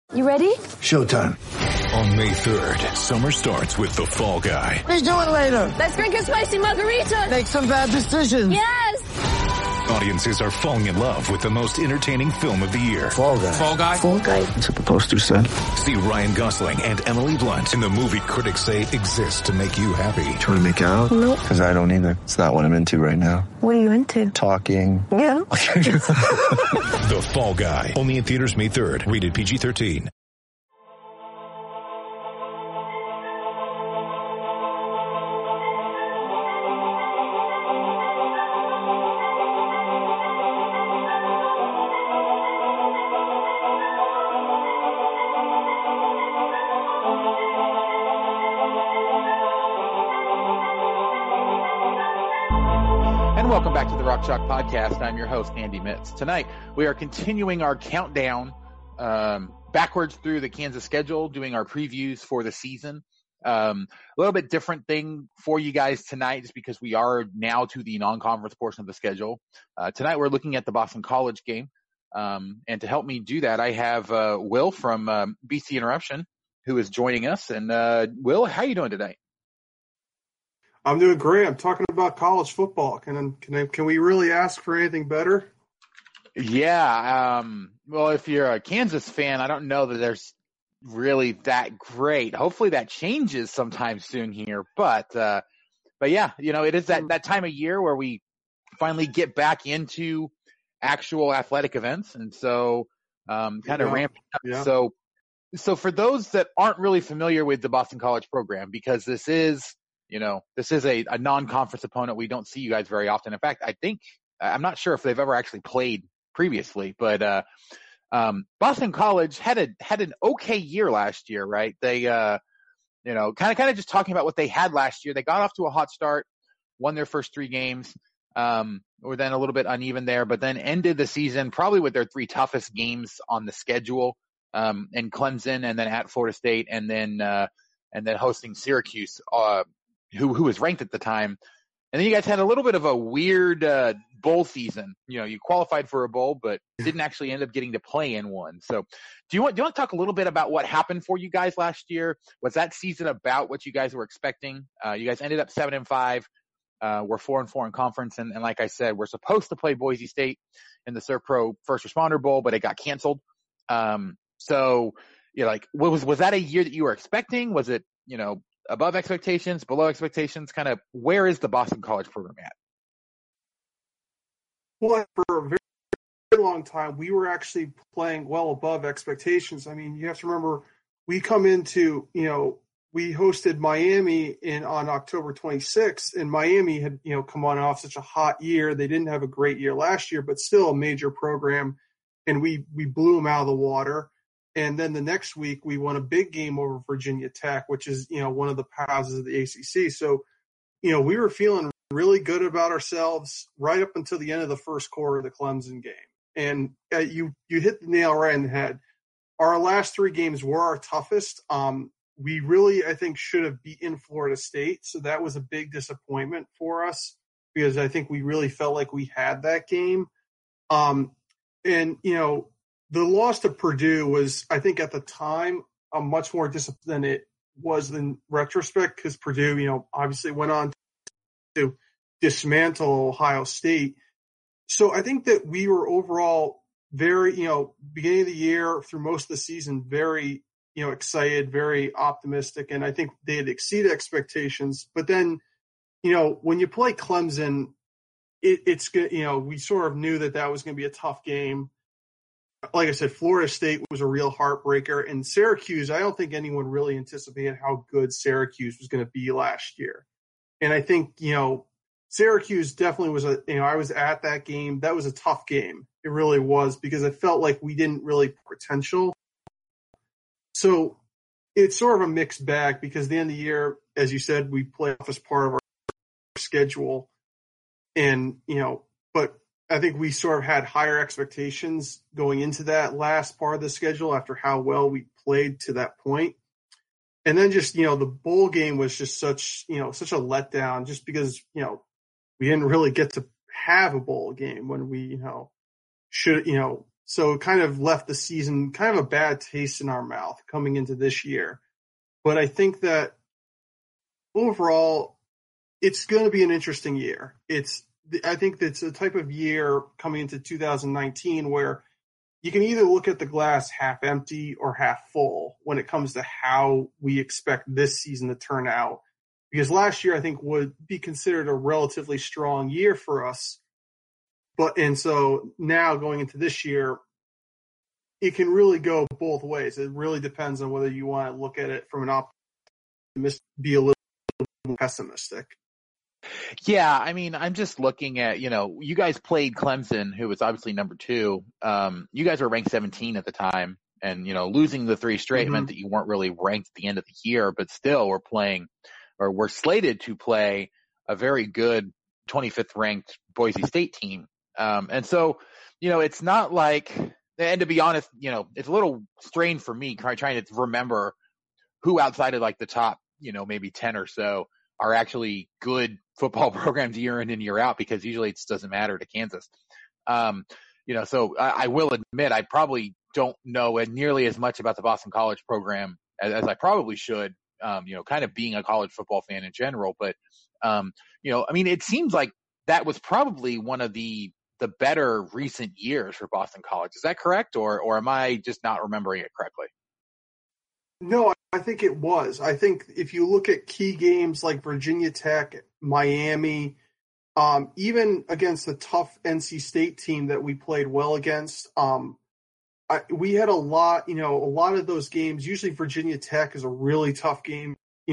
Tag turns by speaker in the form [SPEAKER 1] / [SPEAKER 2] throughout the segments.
[SPEAKER 1] You ready?
[SPEAKER 2] Showtime.
[SPEAKER 3] On May 3rd, summer starts with The Fall Guy.
[SPEAKER 2] Let's do it later.
[SPEAKER 1] Let's drink a spicy margarita.
[SPEAKER 2] Make some bad decisions.
[SPEAKER 1] Yes.
[SPEAKER 3] Audiences are falling in love with the most entertaining film of the year.
[SPEAKER 2] Fall Guy.
[SPEAKER 3] Fall Guy?
[SPEAKER 1] Fall Guy.
[SPEAKER 2] That's what the poster said.
[SPEAKER 3] See Ryan Gosling and Emily Blunt in the movie critics say exists to make you happy.
[SPEAKER 2] Trying to make it out?
[SPEAKER 1] Nope.
[SPEAKER 2] Because I don't either. It's not what I'm into right now.
[SPEAKER 1] What are you into?
[SPEAKER 2] Talking.
[SPEAKER 1] Yeah.
[SPEAKER 3] The Fall Guy. Only in theaters May 3rd. Rated PG-13.
[SPEAKER 4] Welcome back to the Rock Chalk Podcast. I'm your host, Andy Mitz. Tonight, we are continuing our countdown backwards through the Kansas schedule, doing our previews for the season. A little bit different thing for you guys tonight, just because we are now to the non-conference portion of the schedule. Tonight, we're looking at the Boston College game. And to help me do that, I have Will from BC Interruption, who is joining us. And Will, how are you doing today?
[SPEAKER 5] I'm doing great. I'm talking about college football. Can we really ask for anything better?
[SPEAKER 4] Yeah. Well, if you're a Kansas fan, I don't know that there's really that great. Hopefully that changes sometime soon here. But yeah, it is that time of year where we finally get back into actual athletic events. And so kind of ramping up.
[SPEAKER 5] Yeah.
[SPEAKER 4] So for those that aren't really familiar with the Boston College program, because this is a non-conference opponent. We don't see you guys very often. In fact, I'm not sure if they've ever actually played previously, but Boston College had an okay year last year, right? They, kind of just talking about what they had last year. They got off to a hot start, won their first 3 games, or then a little bit uneven there, but then ended the season probably with their 3 toughest games on the schedule, in Clemson and then at Florida State and then hosting Syracuse, who was ranked at the time. And then you guys had a little bit of a weird bowl season. You qualified for a bowl, but didn't actually end up getting to play in one. So do you want to talk a little bit about what happened for you guys last year? Was that season about what you guys were expecting? You guys ended up 7-5. We're 4-4 in conference. And like I said, we're supposed to play Boise State in the SERPRO First Responder Bowl, but it got canceled. So was that a year that you were expecting? Was it, above expectations, below expectations? Kind of where is the Boston College program at?
[SPEAKER 5] Well, for a very, very long time, we were actually playing well above expectations. I mean, you have to remember, we come into, we hosted Miami on October 26th, and Miami had, come on off such a hot year. They didn't have a great year last year, but still a major program, and we blew them out of the water. And then the next week, we won a big game over Virginia Tech, which is, one of the powerhouses of the ACC. So, we were feeling really good about ourselves right up until the end of the first quarter of the Clemson game. And you hit the nail right in the head. Our last 3 games were our toughest. We really, I think, should have beaten Florida State. So that was a big disappointment for us because I think we really felt like we had that game. The loss to Purdue was, I think, at the time, a much more disappointing than it was in retrospect because Purdue, obviously went on to dismantle Ohio State. So I think that we were overall very, beginning of the year through most of the season, very, excited, very optimistic, and I think they had exceeded expectations. But then, when you play Clemson, it's good. We sort of knew that was going to be a tough game. Like I said, Florida State was a real heartbreaker. And Syracuse, I don't think anyone really anticipated how good Syracuse was going to be last year. And I think, Syracuse definitely was I was at that game. That was a tough game. It really was because it felt like we didn't really potential. So it's sort of a mixed bag because at the end of the year, as you said, we play off as part of our schedule. And, but I think we sort of had higher expectations going into that last part of the schedule after how well we played to that point. And then just, the bowl game was just such a letdown just because, we didn't really get to have a bowl game when we, should, So it kind of left the season kind of a bad taste in our mouth coming into this year. But I think that overall, it's going to be an interesting year. I think that's a type of year coming into 2019 where you can either look at the glass half empty or half full when it comes to how we expect this season to turn out. Because last year, I think, would be considered a relatively strong year for us. And so now going into this year, it can really go both ways. It really depends on whether you want to look at it from an optimistic, be a little pessimistic.
[SPEAKER 4] Yeah, I mean, I'm just looking at, you guys played Clemson, who was obviously number 2. You guys were ranked 17 at the time, and, losing the 3 straight meant that you weren't really ranked at the end of the year, but still we're slated to play a very good 25th ranked Boise State team. And so, it's not like, and to be honest, it's a little strange for me trying to remember who outside of like the top, maybe 10 or so are actually good football programs year in and year out, because usually it just doesn't matter to Kansas. So I will admit I probably don't know nearly as much about the Boston College program as I probably should, kind of being a college football fan in general. But, I mean, it seems like that was probably one of the better recent years for Boston College. Is that correct? Or am I just not remembering it correctly?
[SPEAKER 5] No, I think it was. I think if you look at key games like Virginia Tech, Miami, even against the tough NC State team that we played well against, we had a lot of those games. Usually Virginia Tech is a really tough game.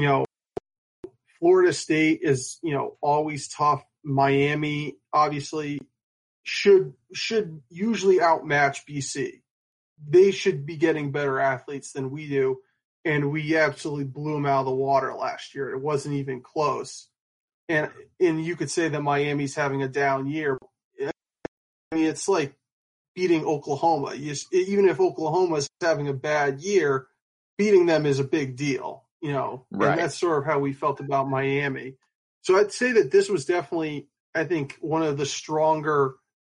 [SPEAKER 5] Florida State is, always tough. Miami obviously should usually outmatch BC. They should be getting better athletes than we do. And we absolutely blew them out of the water last year. It wasn't even close. And you could say that Miami's having a down year. I mean, it's like beating Oklahoma. Even if Oklahoma's having a bad year, beating them is a big deal, Right. And that's sort of how we felt about Miami. So I'd say that this was definitely, I think, one of the stronger,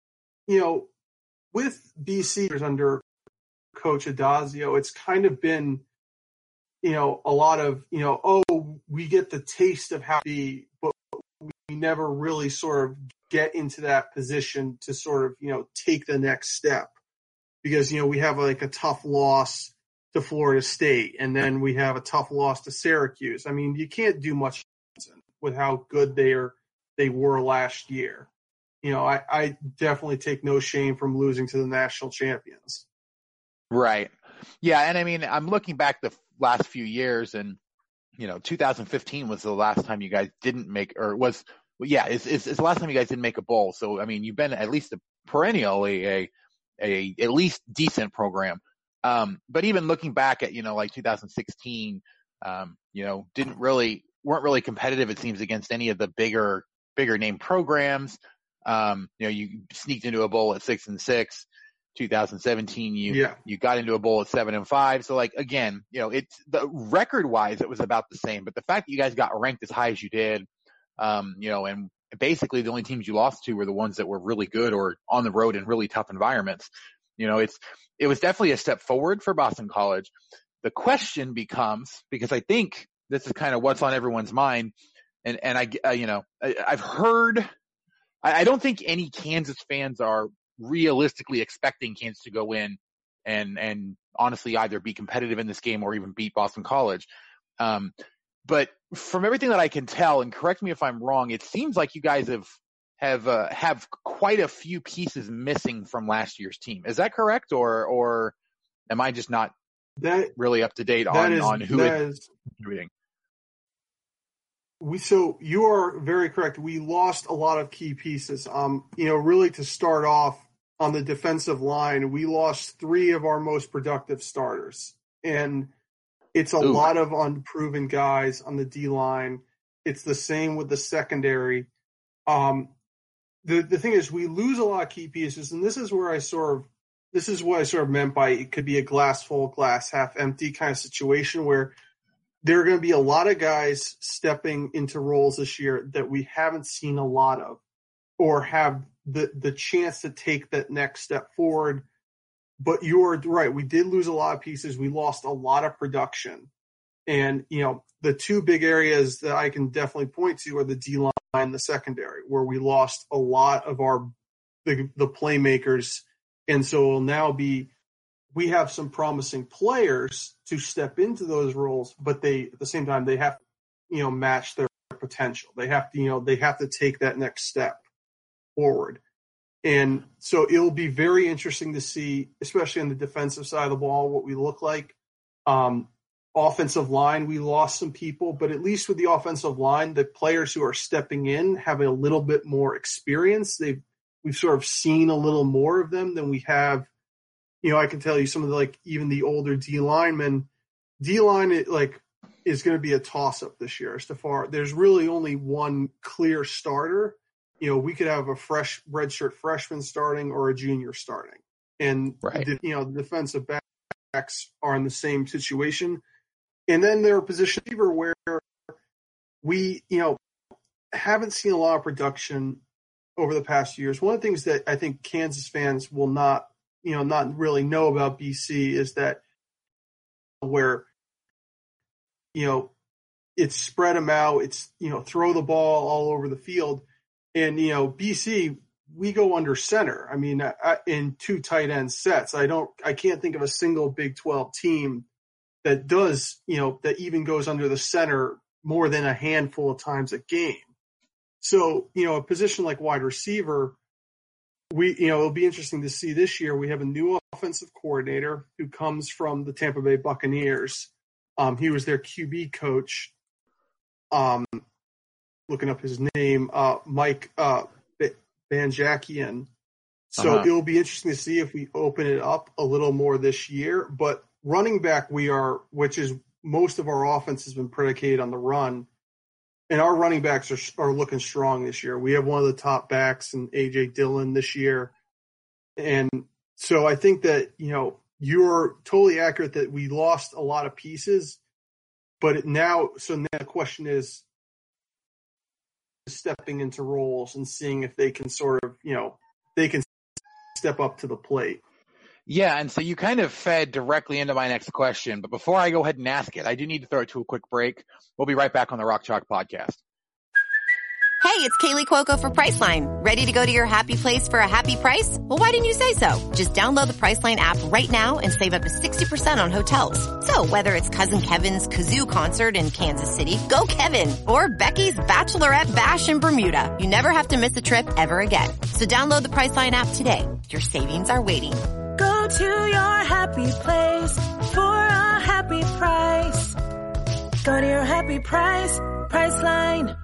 [SPEAKER 5] with BC under Coach Adazio, it's kind of been, a lot of, we get the taste of how to be, but we never really sort of get into that position to sort of, take the next step. Because, we have like a tough loss to Florida State, and then we have a tough loss to Syracuse. I mean, you can't do much with how good they were last year. I definitely take no shame from losing to the national champions. Right.
[SPEAKER 4] Yeah, and I mean, I'm looking back the last few years, and 2015 was the last time you guys didn't make, or was, it's the last time you guys didn't make a bowl. So I mean, you've been at least perennially a at least decent program. But even looking back at like 2016, weren't really competitive, it seems, against any of the bigger name programs. You sneaked into a bowl at 6-6. 2017, you got into a bowl at 7-5. So like, again, it's the record wise, it was about the same, but the fact that you guys got ranked as high as you did, and basically the only teams you lost to were the ones that were really good or on the road in really tough environments. It was definitely a step forward for Boston College. The question becomes, because I think this is kind of what's on everyone's mind. And I've heard, I don't think any Kansas fans are realistically expecting Kansas to go in and honestly either be competitive in this game or even beat Boston College. But from everything that I can tell, and correct me if I'm wrong, it seems like you guys have quite a few pieces missing from last year's team. Is that correct? Or am I just not really up to date on who is contributing?
[SPEAKER 5] So you are very correct. We lost a lot of key pieces. Really to start off on the defensive line, we lost 3 of our most productive starters. And it's a lot of unproven guys on the D line. It's the same with the secondary. The thing is, we lose a lot of key pieces, and this is what I sort of meant by it could be a glass full, glass half empty kind of situation where there are going to be a lot of guys stepping into roles this year that we haven't seen a lot of, or have the chance to take that next step forward But you're right. We did lose a lot of pieces. We lost a lot of production. And, the two big areas that I can definitely point to are the D-line and the secondary, where we lost a lot of the playmakers. And so it'll now we have some promising players to step into those roles, but at the same time, they have to, match their potential. They have to take that next step forward. And so it'll be very interesting to see, especially on the defensive side of the ball, what we look like. Offensive line, we lost some people, but at least with the offensive line, the players who are stepping in have a little bit more experience. We've sort of seen a little more of them than we have. I can tell you some of even the older D linemen. D-line is going to be a toss-up this year. There's really only one clear starter. We could have a fresh redshirt freshman starting or a junior starting. And,
[SPEAKER 4] right.
[SPEAKER 5] The defensive backs are in the same situation. And then there are position receiver where we, haven't seen a lot of production over the past years. One of the things that I think Kansas fans will not really know about BC is that where, it's spread them out. It's, throw the ball all over the field. And, BC, we go under center. I mean, in two tight end sets. I can't think of a single Big 12 team that does, that even goes under the center more than a handful of times a game. So, a position like wide receiver, it'll be interesting to see this year. We have a new offensive coordinator who comes from the Tampa Bay Buccaneers. He was their QB coach. Looking up his name, Mike Banjakian. So it'll be interesting to see if we open it up a little more this year. But running back, which is most of our offense has been predicated on the run, and our running backs are looking strong this year. We have one of the top backs in A.J. Dillon this year. And so I think that, you're totally accurate that we lost a lot of pieces, but now the question is stepping into roles and seeing if they can sort of, they can step up to the plate.
[SPEAKER 4] Yeah, and so you kind of fed directly into my next question, but before I go ahead and ask it, I do need to throw it to a quick break. We'll be right back on the Rock Chalk Podcast.
[SPEAKER 6] Hey, it's Kaylee Cuoco for Priceline. Ready to go to your happy place for a happy price? Well, why didn't you say so? Just download the Priceline app right now and save up to 60% on hotels. So whether it's Cousin Kevin's Kazoo Concert in Kansas City, go Kevin, or Becky's Bachelorette Bash in Bermuda, you never have to miss a trip ever again. So download the Priceline app today. Your savings are waiting.
[SPEAKER 1] Go to your happy place for a happy price. Go to your happy price, Priceline.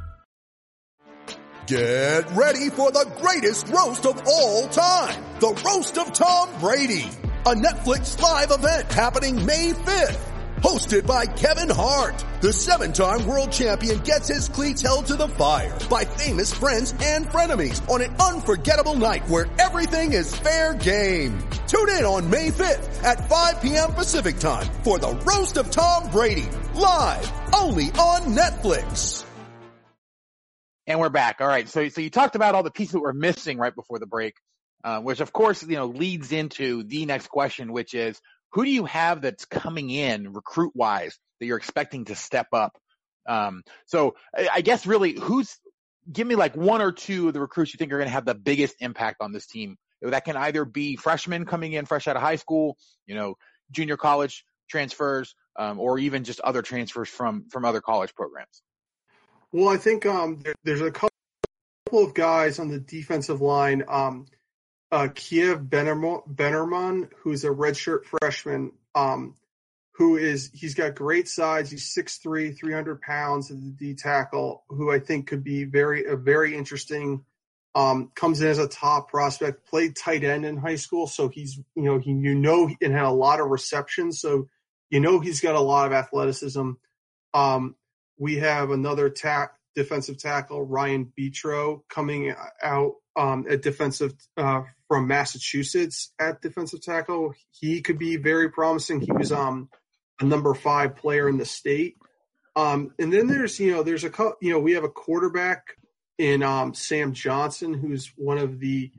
[SPEAKER 7] Get ready for the greatest roast of all time. The Roast of Tom Brady. A Netflix live event happening May 5th. Hosted by Kevin Hart. The 7-time world champion gets his cleats held to the fire by famous friends and frenemies on an unforgettable night where everything is fair game. Tune in on May 5th at 5 p.m. Pacific time for the Roast of Tom Brady. Live only on Netflix.
[SPEAKER 4] And we're back. All right. So you talked about all the pieces that were missing right before the break, which of course, leads into the next question, which is, who do you have that's coming in recruit wise that you're expecting to step up? So I guess really give me like one or two of the recruits you think are going to have the biggest impact on this team. That can either be freshmen coming in fresh out of high school, junior college transfers, or even just other transfers from other college programs.
[SPEAKER 5] Well, I think there's a couple of guys on the defensive line. Kiev Bennerman, who's a redshirt freshman, he's got great size. He's 6'3", 300 pounds at the D tackle, who I think could be very interesting. Comes in as a top prospect, played tight end in high school. So he's, and had a lot of receptions. So, he's got a lot of athleticism. We have another defensive tackle, Ryan Betro, coming out at defensive from Massachusetts at defensive tackle. He could be very promising. He was a number 5 player in the state. And then there's a couple, we have a quarterback in Sam Johnson, who's one of the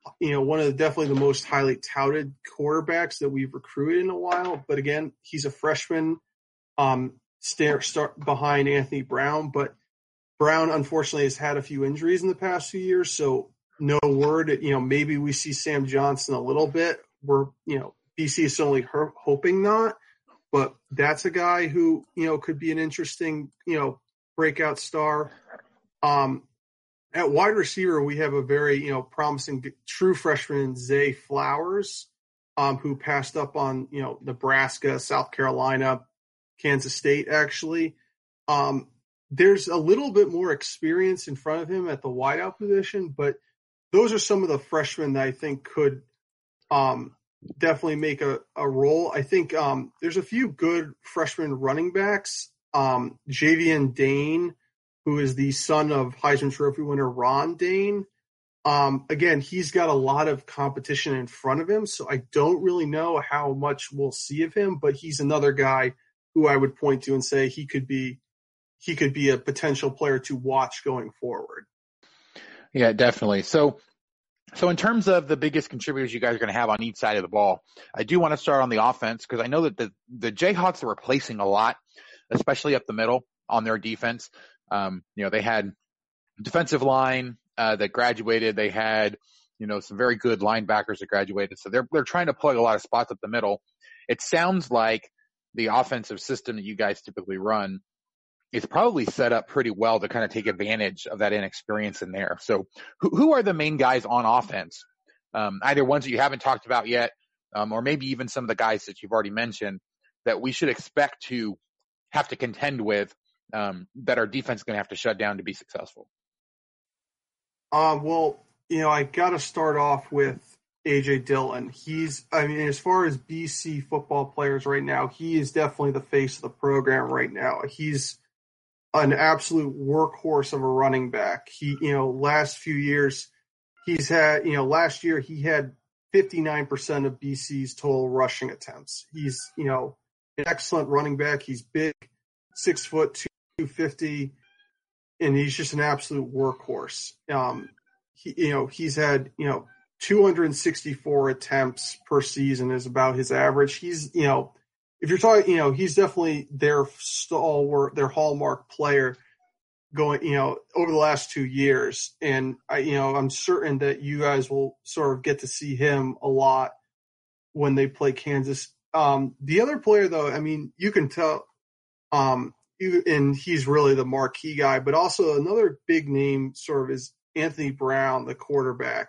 [SPEAKER 5] definitely the most highly touted quarterbacks that we've recruited in a while. But again, he's a freshman, start behind Anthony Brown. But Brown, unfortunately, has had a few injuries in the past few years. So no word, maybe we see Sam Johnson a little bit. BC is certainly hoping not. But that's a guy who, could be an interesting, breakout star. At wide receiver, we have a very, promising true freshman, Zay Flowers, who passed up on, Nebraska, South Carolina, Kansas State, actually. There's a little bit more experience in front of him at the wideout position, but those are some of the freshmen that I think could definitely make a role. I think there's a few good freshman running backs. Javian Dane, who is the son of Heisman Trophy winner Ron Dane. Again, he's got a lot of competition in front of him, so I don't really know how much we'll see of him, but he's another guy who I would point to and say he could be a potential player to watch going forward.
[SPEAKER 4] Yeah, definitely. So in terms of the biggest contributors you guys are going to have on each side of the ball, I do want to start on the offense because I know that the Jayhawks are replacing a lot, especially up the middle on their defense. They had defensive line that graduated. They had, some very good linebackers that graduated. So they're trying to plug a lot of spots up the middle. It sounds like the offensive system that you guys typically run is probably set up pretty well to kind of take advantage of that inexperience in there. So who are the main guys on offense? Either ones that you haven't talked about yet, or maybe even some of the guys that you've already mentioned that we should expect to have to contend with, that our defense is going to have to shut down to be successful?
[SPEAKER 5] I got to start off with A.J. Dillon. As far as BC football players right now, he is definitely the face of the program right now. He's an absolute workhorse of a running back. Last few years, last year he had 59% of BC's total rushing attempts. He's, an excellent running back. He's big, 6 foot, 250, and he's just an absolute workhorse. He's had, 264 attempts per season is about his average. He's, if you're talking, he's definitely their stalwart, their hallmark player going, over the last 2 years. And I'm certain that you guys will sort of get to see him a lot when they play Kansas. The other player though, you can tell, and he's really the marquee guy, but also another big name sort of is Anthony Brown, the quarterback.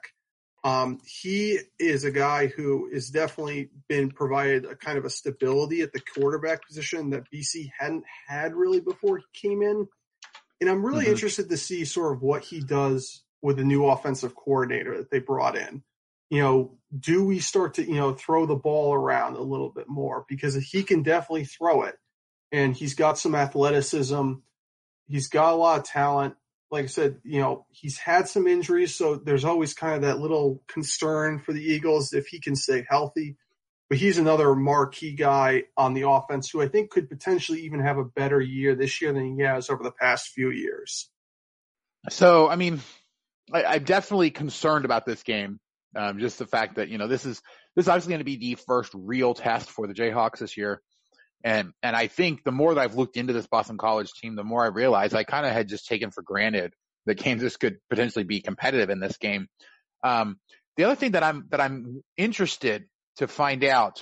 [SPEAKER 5] He is a guy who has definitely been provided a kind of a stability at the quarterback position that BC hadn't had really before he came in. And I'm really interested to see sort of what he does with the new offensive coordinator that they brought in. Do we start to, throw the ball around a little bit more? Because he can definitely throw it. And he's got some athleticism. He's got a lot of talent. Like I said, he's had some injuries, so there's always kind of that little concern for the Eagles if he can stay healthy. But he's another marquee guy on the offense who I think could potentially even have a better year this year than he has over the past few years.
[SPEAKER 4] So, I'm definitely concerned about this game. Just the fact that, this is obviously going to be the first real test for the Jayhawks this year. And I think the more that I've looked into this Boston College team, the more I realize I kind of had just taken for granted that Kansas could potentially be competitive in this game. The other thing that I'm interested to find out,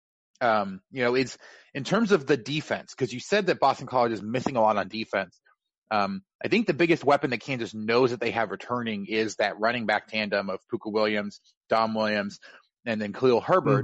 [SPEAKER 4] is in terms of the defense, because you said that Boston College is missing a lot on defense. I think the biggest weapon that Kansas knows that they have returning is that running back tandem of Puka Williams, Dom Williams, and then Khalil Herbert.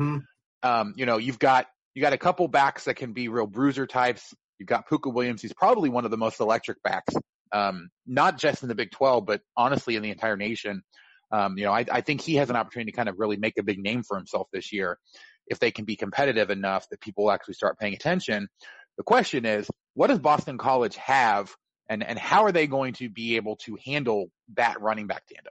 [SPEAKER 4] You got a couple backs that can be real bruiser types. You've got Puka Williams. He's probably one of the most electric backs, not just in the Big 12, but honestly in the entire nation. I think he has an opportunity to kind of really make a big name for himself this year if they can be competitive enough that people will actually start paying attention. The question is, what does Boston College have, and how are they going to be able to handle that running back tandem?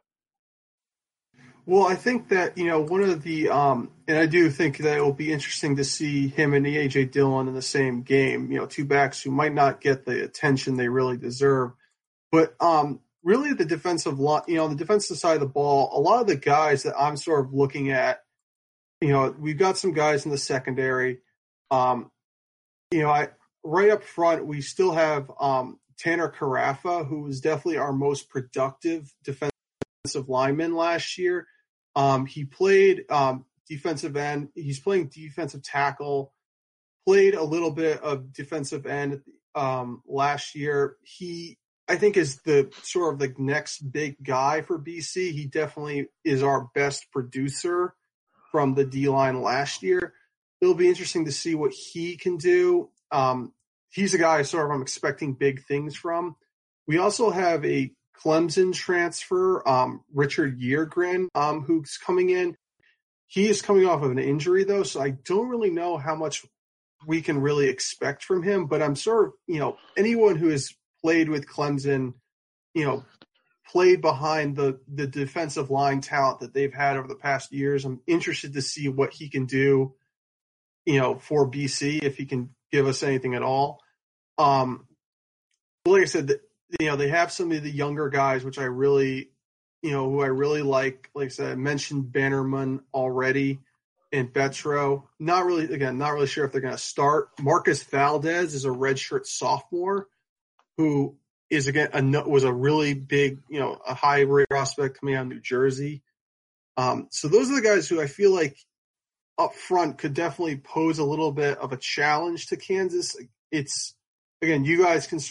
[SPEAKER 5] Well, I think that, one of the and I do think that it will be interesting to see him and A.J. Dillon in the same game, two backs who might not get the attention they really deserve. But really the defensive line, the defensive side of the ball, a lot of the guys that I'm sort of looking at, we've got some guys in the secondary. Right up front, we still have Tanner Carafa, who was definitely our most productive defensive lineman last year. He played defensive end. He's playing defensive tackle, played a little bit of defensive end last year. He, I think, is the sort of the next big guy for BC. He definitely is our best producer from the D-line last year. It'll be interesting to see what he can do. He's a guy I'm expecting big things from. We also have a Clemson transfer, Richard Yeargren, who's coming in. He is coming off of an injury, though, so I don't really know how much we can really expect from him. But I'm anyone who has played with Clemson, played behind the defensive line talent that they've had over the past years. I'm interested to see what he can do, for BC, if he can give us anything at all. Like I said, they have some of the younger guys, which I really, who I really like. Like I said, I mentioned Bannerman already and Betro. Not really sure if they're going to start. Marcus Valdez is a redshirt sophomore who is, was a really big, a high-rate prospect coming out of New Jersey. So those are the guys who I feel like up front could definitely pose a little bit of a challenge to Kansas. It's, again, you guys can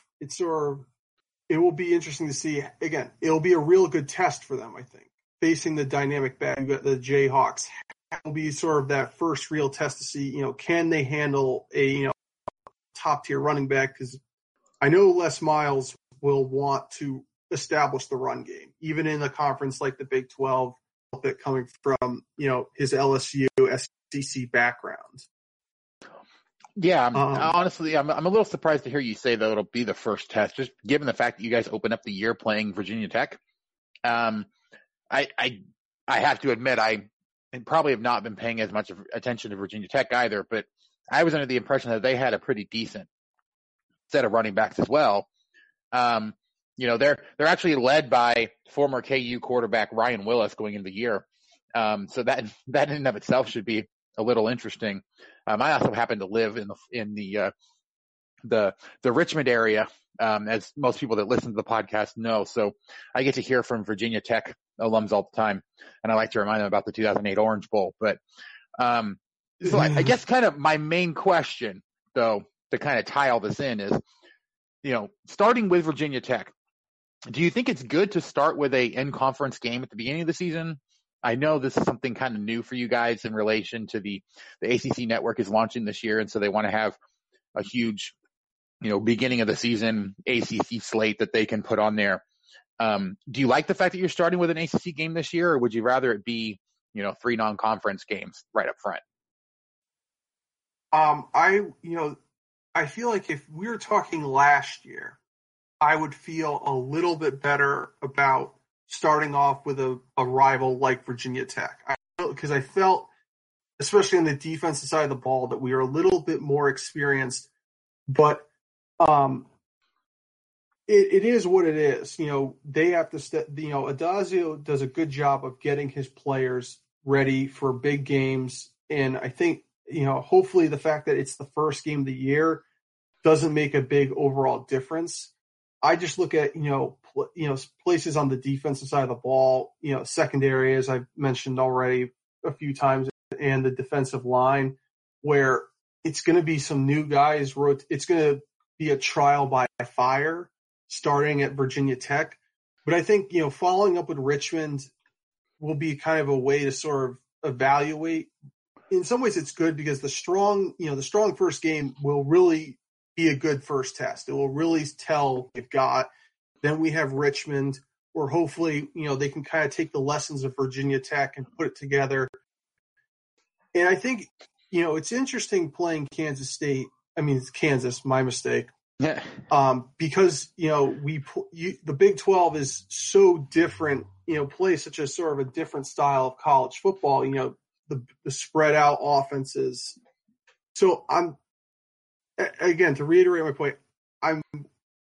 [SPEAKER 5] it will be interesting to see. Again, it'll be a real good test for them, I think. Facing the dynamic back, the Jayhawks, will be sort of that first real test to see, can they handle a, top-tier running back? Because I know Les Miles will want to establish the run game, even in a conference like the Big 12, that coming from, his LSU, SEC background.
[SPEAKER 4] Yeah, honestly, I'm a little surprised to hear you say, though, it'll be the first test, just given the fact that you guys open up the year playing Virginia Tech. I have to admit, I probably have not been paying as much attention to Virginia Tech either, but I was under the impression that they had a pretty decent set of running backs as well. They're actually led by former KU quarterback Ryan Willis going into the year. So that in and of itself should be a little interesting. I also happen to live in the Richmond area, as most people that listen to the podcast know. So I get to hear from Virginia Tech alums all the time, and I like to remind them about the 2008 Orange Bowl. But so I guess kind of my main question, though, to kind of tie all this in is, starting with Virginia Tech, do you think it's good to start with a in-conference game at the beginning of the season? I know this is something kind of new for you guys in relation to the ACC network is launching this year, and so they want to have a huge, beginning of the season ACC slate that they can put on there. Do you like the fact that you're starting with an ACC game this year, or would you rather it be, 3 non-conference games right up front?
[SPEAKER 5] I feel like if we were talking last year, I would feel a little bit better about starting off with a rival like Virginia Tech. Because I felt, especially on the defensive side of the ball, that we are a little bit more experienced. But it is what it is. They have to Adazio does a good job of getting his players ready for big games. And I think, hopefully the fact that it's the first game of the year doesn't make a big overall difference. I just look at, places on the defensive side of the ball, secondary, as I've mentioned already a few times, and the defensive line, where it's going to be some new guys. It's going to be a trial by fire starting at Virginia Tech. But I think, following up with Richmond will be kind of a way to sort of evaluate. In some ways it's good because the strong first game will really be a good first test. It will really tell what they've got. Then we have Richmond, where hopefully, they can kind of take the lessons of Virginia Tech and put it together. And I think, it's interesting playing Kansas State. I mean, it's Kansas, my mistake.
[SPEAKER 4] Yeah.
[SPEAKER 5] Because, the Big 12 is so different, plays such a sort of a different style of college football, the spread out offenses. So again, to reiterate my point, I'm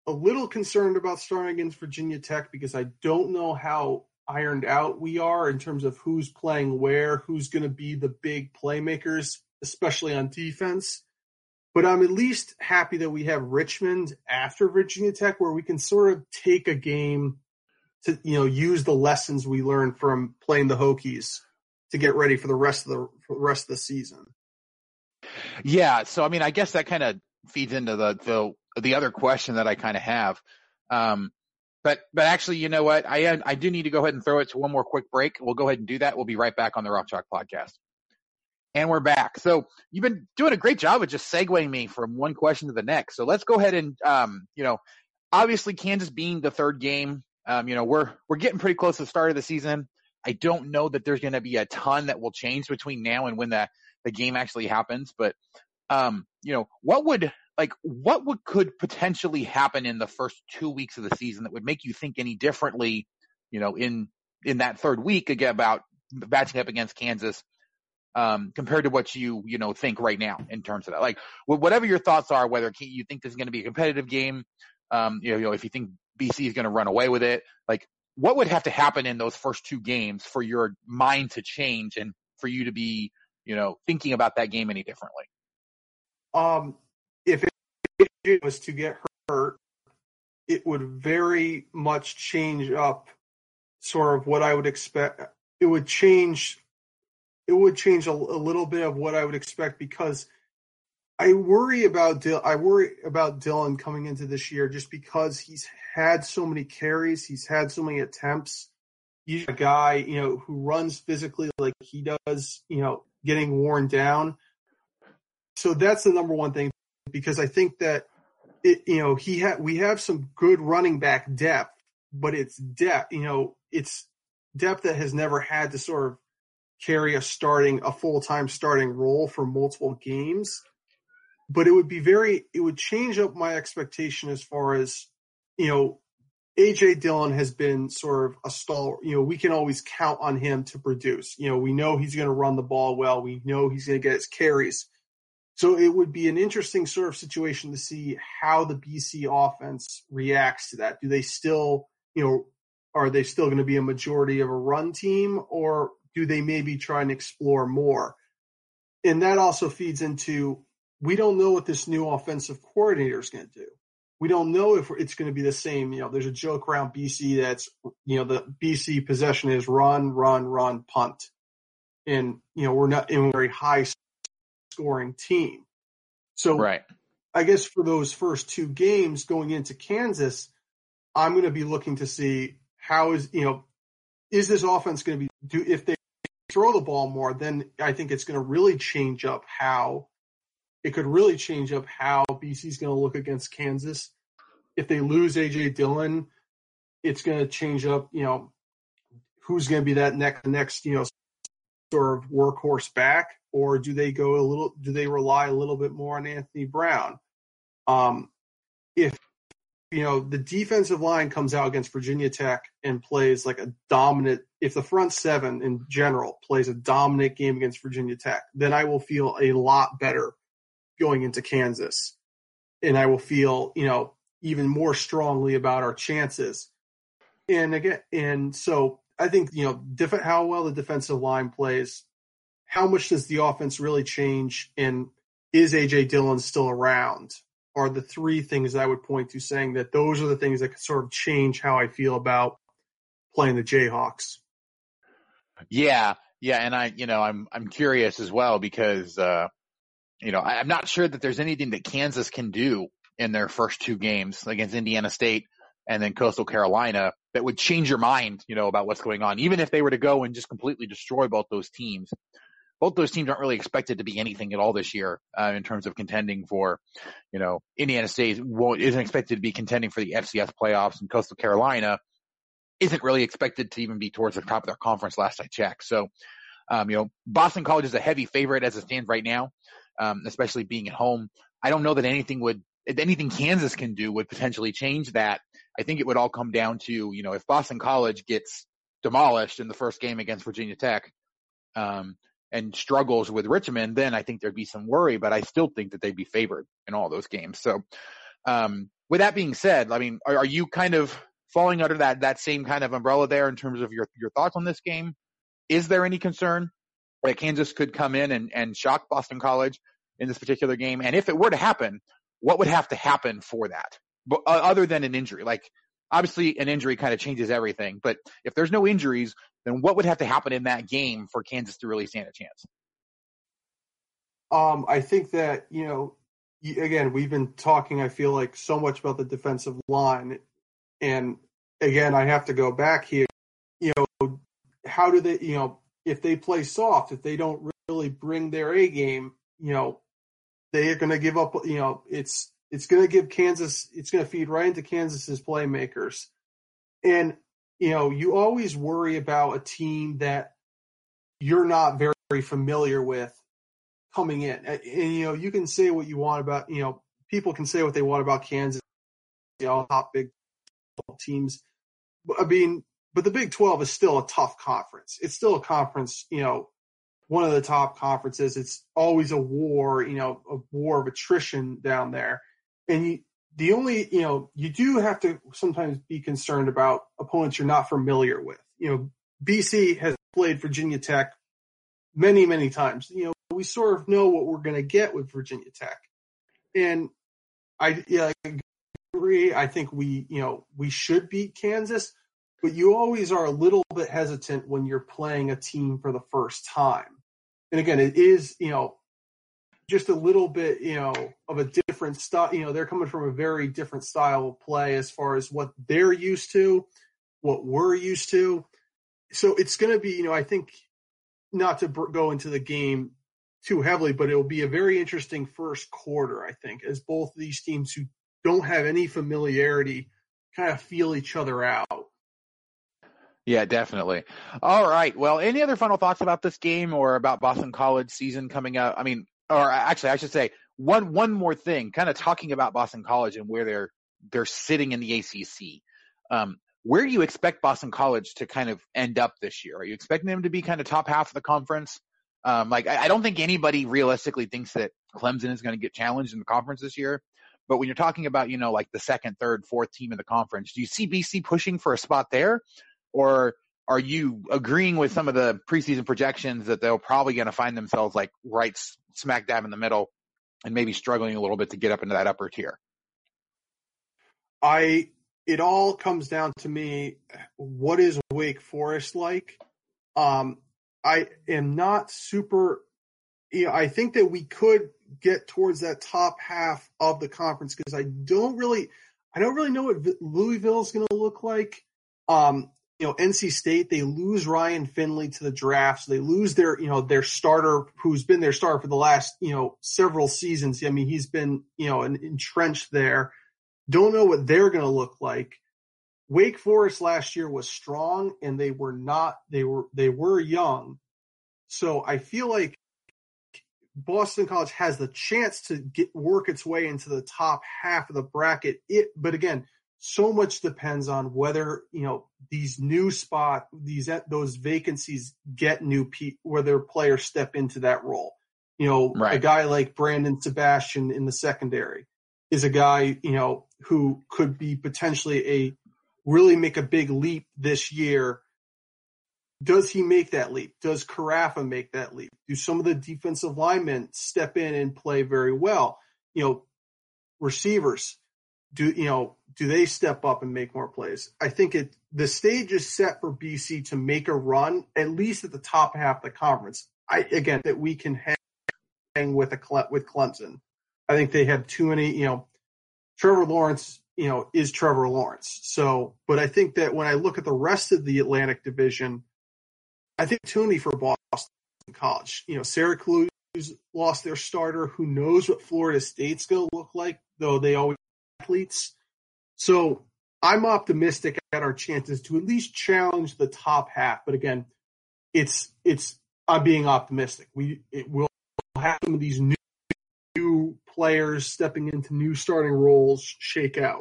[SPEAKER 5] a little concerned about starting against Virginia Tech because I don't know how ironed out we are in terms of who's playing where, who's going to be the big playmakers, especially on defense. But I'm at least happy that we have Richmond after Virginia Tech, where we can sort of take a game to, use the lessons we learned from playing the Hokies to get ready for the rest of the season.
[SPEAKER 4] Yeah. So, I mean, I guess that kind of feeds into the other question that I kind of have. But actually, you know what? I do need to go ahead and throw it to one more quick break. We'll go ahead and do that. We'll be right back on the Rock Chalk Podcast. And we're back. So you've been doing a great job of just segueing me from one question to the next. So let's go ahead and, obviously Kansas being the third game, we're getting pretty close to the start of the season. I don't know that there's going to be a ton that will change between now and when the game actually happens. But, what could potentially happen in the first 2 weeks of the season that would make you think any differently, in that third week again about matching up against Kansas, compared to what you think right now in terms of that? Like, whatever your thoughts are, whether you think this is going to be a competitive game, if you think BC is going to run away with it, like what would have to happen in those first two games for your mind to change and for you to be, thinking about that game any differently?
[SPEAKER 5] If it was to get hurt, it would very much change up sort of what I would expect. It would change a little bit of what I would expect, because I worry about Dylan coming into this year just because he's had so many carries, he's had so many attempts. He's a guy, who runs physically like he does, getting worn down. So that's the number one thing, because I think that we have some good running back depth, but it's depth, it's depth that has never had to sort of carry a full-time starting role for multiple games. But it would change up my expectation as far as, A.J. Dillon has been sort of a stalwart. We can always count on him to produce. We know he's going to run the ball well. We know he's going to get his carries. So it would be an interesting sort of situation to see how the BC offense reacts to that. Do they still, are they still going to be a majority of a run team, or do they maybe try and explore more? And that also feeds into, we don't know what this new offensive coordinator is going to do. We don't know if it's going to be the same. There's a joke around BC that's, the BC possession is run, punt. And, we're not in a very high scoring team. So right. I guess for those first two games going into Kansas, I'm going to be looking to see how is this offense going to be, if they throw the ball more, then I think it's going to really change up how BC is going to look against Kansas. If they lose A.J. Dillon, it's going to change up, who's going to be that next, sort of workhorse back, or do they rely a little bit more on Anthony Brown? If, the defensive line comes out against Virginia Tech and plays like a dominant, if the front seven in general plays a dominant game against Virginia Tech, then I will feel a lot better going into Kansas. And I will feel, even more strongly about our chances. And so I think, how well the defensive line plays, how much does the offense really change, and is A.J. Dillon still around, are the three things I would point to, saying that those are the things that could sort of change how I feel about playing the Jayhawks.
[SPEAKER 4] Yeah. And I'm curious as well, because, I'm not sure that there's anything that Kansas can do in their first two games against Indiana State and then Coastal Carolina that would change your mind, about what's going on. Even if they were to go and just completely destroy both those teams aren't really expected to be anything at all this year, in terms of contending for, Indiana State isn't expected to be contending for the FCS playoffs, and Coastal Carolina isn't really expected to even be towards the top of their conference last I checked. So, Boston College is a heavy favorite as it stands right now, especially being at home. I don't know that anything Kansas can do would potentially change that. I think it would all come down to, if Boston College gets demolished in the first game against Virginia Tech, and struggles with Richmond, then I think there'd be some worry, but I still think that they'd be favored in all those games. So, with that being said, I mean, are you kind of falling under that same kind of umbrella there in terms of your thoughts on this game? Is there any concern that Kansas could come in and shock Boston College in this particular game? And if it were to happen, what would have to happen for that? But, other than an injury? Like, obviously an injury kind of changes everything, but if there's no injuries, then what would have to happen in that game for Kansas to really stand a chance?
[SPEAKER 5] I think that, again, we've been talking, I feel like, so much about the defensive line. And again, I have to go back here. How do they, if they play soft, if they don't really bring their A game, they are going to give up, it's going to give Kansas, it's going to feed right into Kansas's playmakers. And, you always worry about a team that you're not very, very familiar with coming in. And, you can say what you want about, people can say what they want about Kansas, top Big 12 teams. But the Big 12 is still a tough conference. It's still a conference, one of the top conferences. It's always a war, a war of attrition down there. And you do have to sometimes be concerned about opponents you're not familiar with. BC has played Virginia Tech many, many times. We sort of know what we're going to get with Virginia Tech. And I agree. I think we should beat Kansas, but you always are a little bit hesitant when you're playing a team for the first time. And again, it is, just a little bit, of a different style. They're coming from a very different style of play as far as what they're used to, what we're used to. So it's going to be, I think, not to go into the game too heavily, but it will be a very interesting first quarter, I think, as both of these teams who don't have any familiarity kind of feel each other out.
[SPEAKER 4] Yeah, definitely. All right. Well, any other final thoughts about this game or about Boston College season coming up? I mean, or actually, I should say one more thing, kind of talking about Boston College and where they're sitting in the ACC. Where do you expect Boston College to kind of end up this year? Are you expecting them to be kind of top half of the conference? I don't think anybody realistically thinks that Clemson is going to get challenged in the conference this year. But when you're talking about, like the second, third, fourth team in the conference, do you see BC pushing for a spot there? Or are you agreeing with some of the preseason projections that they're probably going to find themselves like right smack dab in the middle and maybe struggling a little bit to get up into that upper tier?
[SPEAKER 5] It all comes down to me, what is Wake Forest like? I am not super, I think that we could get towards that top half of the conference because I don't really know what Louisville is going to look like. NC State, they lose Ryan Finley to the draft. So they lose their starter, who's been their starter for the last, several seasons. I mean, he's been, entrenched there. Don't know what they're going to look like. Wake Forest last year was strong and they were young. So I feel like Boston College has the chance to work its way into the top half of the bracket. But again, so much depends on whether, these new those vacancies get whether players step into that role. Right. A guy like Brandon Sebastian in the secondary is a guy, who could be potentially really make a big leap this year. Does he make that leap? Does Carafa make that leap? Do some of the defensive linemen step in and play very well? Receivers, do they step up and make more plays? I think the stage is set for BC to make a run, at least at the top half of the conference. That we can hang with Clemson. I think they have too many, Trevor Lawrence, is Trevor Lawrence. So, but I think that when I look at the rest of the Atlantic Division, I think opportunity for Boston College. Syracuse lost their starter. Who knows what Florida State's going to look like, though they always have athletes. So I'm optimistic at our chances to at least challenge the top half. But again, I'm being optimistic. It will have some of these new players stepping into new starting roles shake out.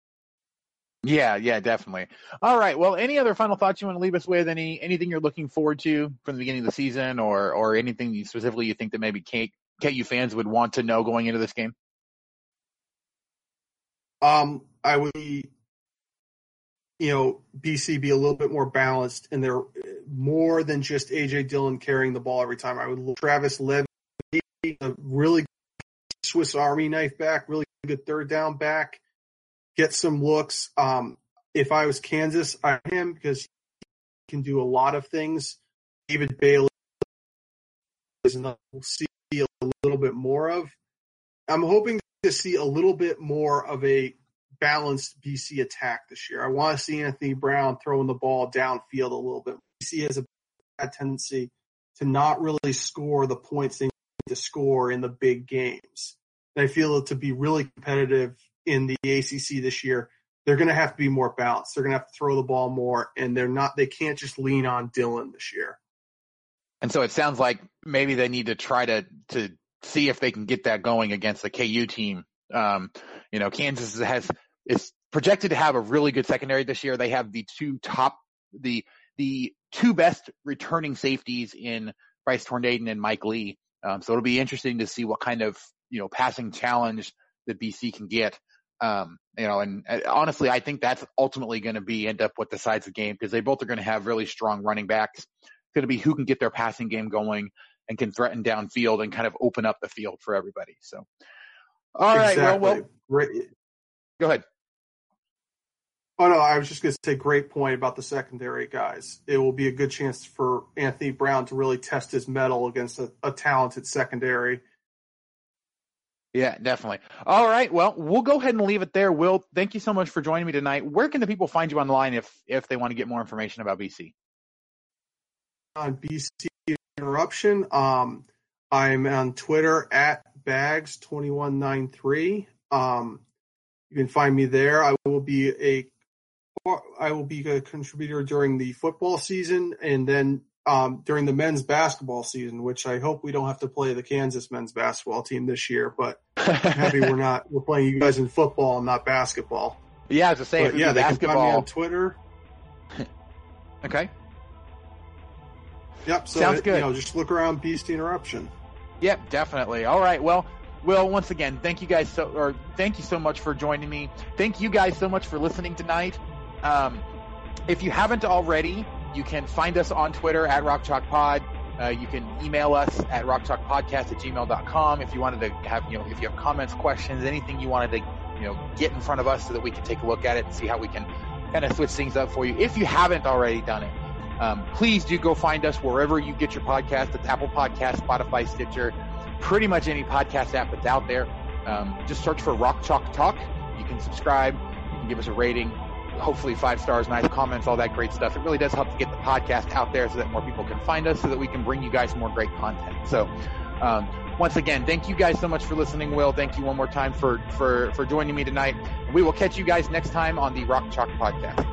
[SPEAKER 4] Yeah, definitely. All right. Well, any other final thoughts you want to leave us with? Anything you're looking forward to from the beginning of the season, or anything specifically you think that maybe KU fans would want to know going into this game?
[SPEAKER 5] I would, BC be a little bit more balanced, and they're more than just A.J. Dillon carrying the ball every time. I would look Travis Levy, a really Swiss Army knife back, really good third down back, get some looks. If I was Kansas, I'd him because he can do a lot of things. David Bailey is another we'll see a little bit more of. I'm hoping to see a little bit more of a balanced BC attack this year. I want to see Anthony Brown throwing the ball downfield a little bit. BC has a bad tendency to not really score the points they need to score in the big games. And I feel it to be really competitive in the ACC this year. They're going to have to be more balanced. They're going to have to throw the ball more, and they can't just lean on Dillon this year.
[SPEAKER 4] And so it sounds like maybe they need to try to see if they can get that going against the KU team. Kansas is projected to have a really good secondary this year. They have the two best returning safeties in Bryce Tornaden and Mike Lee. So it'll be interesting to see what kind of, passing challenge that BC can get. And honestly, I think that's ultimately going to end up what decides the game, because they both are going to have really strong running backs. It's going to be who can get their passing game going and can threaten downfield and kind of open up the field for everybody. So, all right. Well, go ahead.
[SPEAKER 5] Oh, no, I was just going to say great point about the secondary guys. It will be a good chance for Anthony Brown to really test his mettle against a talented secondary.
[SPEAKER 4] Yeah, definitely. All right. Well, we'll go ahead and leave it there. Will, thank you so much for joining me tonight. Where can the people find you online if they want to get more information about BC?
[SPEAKER 5] On BC Interruption. I'm on Twitter at Bags2193. You can find me there. I will be a contributor during the football season, and then during the men's basketball season, which I hope we don't have to play the Kansas men's basketball team this year, but I'm happy we're playing you guys in football and not basketball.
[SPEAKER 4] Yeah, I was just saying,
[SPEAKER 5] they can find me on Twitter.
[SPEAKER 4] Okay.
[SPEAKER 5] Yep. So,
[SPEAKER 4] sounds good.
[SPEAKER 5] Just look around BC Interruption.
[SPEAKER 4] Yep, definitely. All right. Well, once again, thank you so much for joining me. Thank you guys so much for listening tonight. If you haven't already, you can find us on Twitter at RockChalkPod. You can email us at rockchalkpodcast@gmail.com if you wanted to have, if you have comments, questions, anything you wanted to, get in front of us so that we can take a look at it and see how we can kind of switch things up for you. If you haven't already done it, please do go find us wherever you get your podcast. It's Apple Podcasts, Spotify, Stitcher, pretty much any podcast app that's out there. Just search for Rock Chalk Talk. You can subscribe. You can give us a rating. Hopefully 5 stars, nice comments, all that great stuff. It really does help to get the podcast out there so that more people can find us, so that we can bring you guys more great content. So, once again, thank you guys so much for listening. Will, thank you one more time for joining me tonight. We will catch you guys next time on the Rock Chalk Podcast.